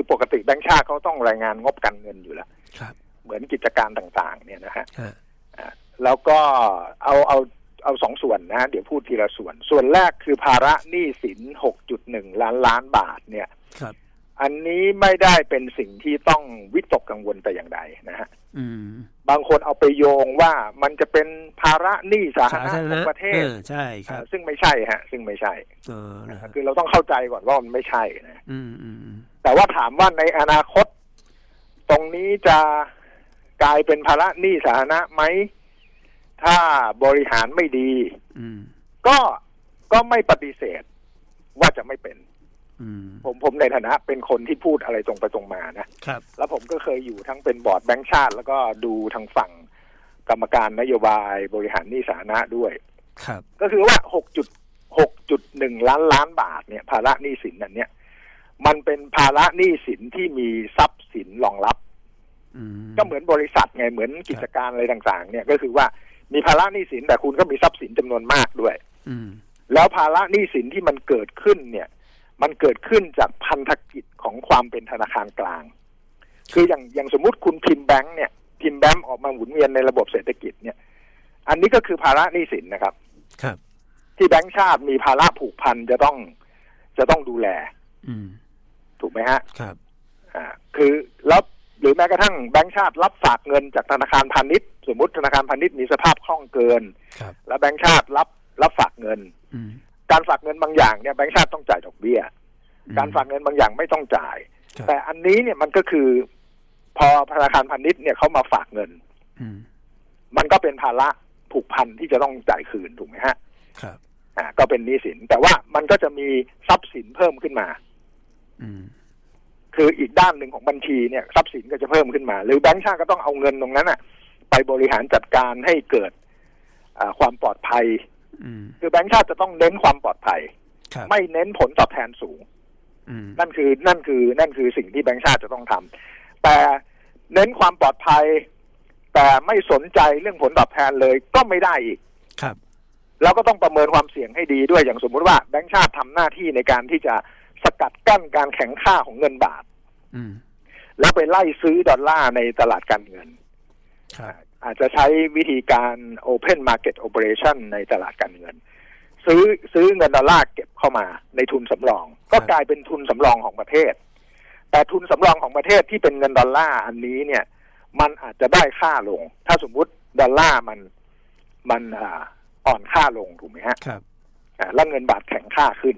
ปกติแบงก์ชาติเขาต้องรายงานงบการเงินอยู่แล้วเหมือนกิจการต่างๆเนี่ยนะฮะแล้วก็เอาสองส่วนนะเดี๋ยวพูดทีละส่วนแรกคือภาระหนี้สิน 6.1 ล้านบาทเนี่ยอันนี้ไม่ได้เป็นสิ่งที่ต้องวิตกกังวลแต่อย่างใดนะฮะบางคนเอาไปโยงว่ามันจะเป็นภาระหนี้สาธารณะของประเทศใช่ครับซึ่งไม่ใช่ฮะซึ่งไม่ใช่คือเราต้องเข้าใจก่อนว่ามันไม่ใช่นะแต่ว่าถามว่าในอนาคตตรงนี้จะกลายเป็นภาระหนี้สาธารณะไหมถ้าบริหารไม่ดีก็ไม่ปฏิเสธว่าจะไม่เป็นผมในฐานะเป็นคนที่พูดอะไรตรงไปตรงมานะครับแล้วผมก็เคยอยู่ทั้งเป็นบอร์ดแบงก์ชาติแล้วก็ดูทางฝั่งกรรมการนโยบายบริหารหนี้สาธารณะด้วยครับก็คือว่า 6.1 ล้านบาทเนี่ยภาระหนี้สินนั้นเนี่ยมันเป็นภาระหนี้สินที่มีทรัพย์สินรองรับก็เหมือนบริษัทไงเหมือนกิจการอะไรต่างๆเนี่ยก็คือว่ามีภาระหนี้สินแต่คุณก็มีทรัพย์สินจำนวนมากด้วยแล้วภาระหนี้สินที่มันเกิดขึ้นเนี่ยมันเกิดขึ้นจากพันธกิจของความเป็นธนาคารกลางคืออย่างสมมุติคุณพิมพ์แบงค์เนี่ยพิมพ์แบงค์ออกมาหมุนเวียนในระบบเศรษฐกิจเนี่ยอันนี้ก็คือภาระหนี้สินนะครับที่แบงค์ชาติมีภาระผูกพันจะต้องดูแลถูกไหมฮะครับคือแล้วหรือแม้กระทั่งแบงก์ชาติรับฝากเงินจากธนาคารพาณิชย์สมมุติธนาคารพาณิชย์มีสภาพคล่องเกินแล้วแบงก์ชาติรับฝากเงินการฝากเงินบางอย่างเนี่ยแบงก์ชาติต้องจ่ายดอกเบี้ยการฝากเงินบางอย่างไม่ต้องจ่ายแต่อันนี้เนี่ยมันก็คือพอธนาคารพาณิชย์เนี่ยเขามาฝากเงินมันก็เป็นภาระผูกพันที่จะต้องจ่ายคืนถูกไหมฮะครับก็เป็นหนี้สินแต่ว่ามันก็จะมีทรัพย์สินเพิ่มขึ้นมาคืออีกด้านหนึ่งของบัญชีเนี่ยทรัพย์สินก็จะเพิ่มขึ้นมาหรือแบงก์ชาติก็ต้องเอาเงินตรงนั้นไปบริหารจัดการให้เกิดความปลอดภัยคือแบงก์ชาติจะต้องเน้นความปลอดภัยไม่เน้นผลตอบแทนสูงนั่นคือสิ่งที่แบงก์ชาติจะต้องทำแต่เน้นความปลอดภัยแต่ไม่สนใจเรื่องผลตอบแทนเลยก็ไม่ได้อีกครับแล้วก็ต้องประเมินความเสี่ยงให้ดีด้วยอย่างสมมุติว่าแบงก์ชาติทำหน้าที่ในการที่จะสกัดกั้นการแข่งข้าของเงินบาทแล้วไปไล่ซื้อดอลลาร์ในตลาดการเงินอาจจะใช้วิธีการ Open Market Operation ในตลาดการเงินซื้อเงินดอลลาร์เก็บเข้ามาในทุนสำรองก็กลายเป็นทุนสำรองของประเทศแต่ทุนสำรองของประเทศที่เป็นเงินดอลลาร์อันนี้เนี่ยมันอาจจะได้ค่าลงถ้าสมมุติดอลลาร์มันอ่อนค่าลงถูกไหมฮะแล้วเงินบาทแข็งค่าขึ้น